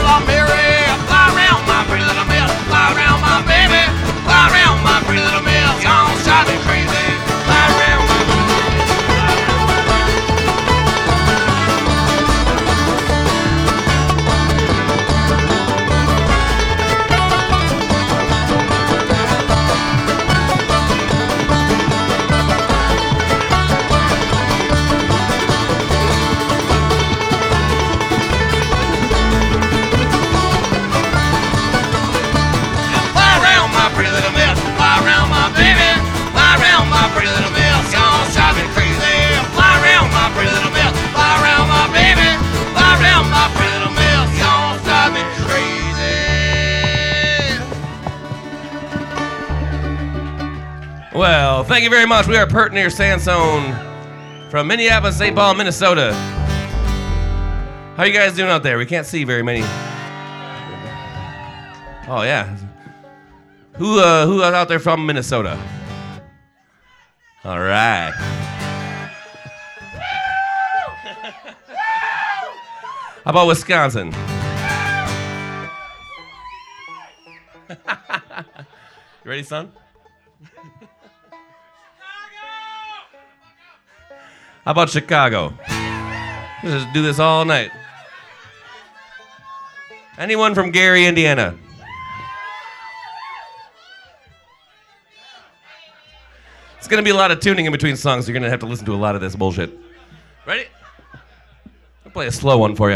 little Mary. Fly around my pretty little mill. Fly around my baby. Fly around my pretty little mill. Don't drive me crazy. Fly around my pretty little mill. Pretty little mill, fly around my baby, fly around my pretty little mill, don't drive me crazy. Fly around my pretty little mill, fly around my baby, fly around my pretty little mill, don't drive me crazy. Well, thank you very much. We are Pert Near Sansone from Minneapolis, St. Paul, Minnesota. How you guys doing out there? We can't see very many. Oh yeah. Who is out there from Minnesota? All right. How about Wisconsin? You ready, son? How about Chicago? Let's just do this all night. Anyone from Gary, Indiana? It's going to be a lot of tuning in between songs. So you're going to have to listen to a lot of this bullshit. Ready? I'll play a slow one for you.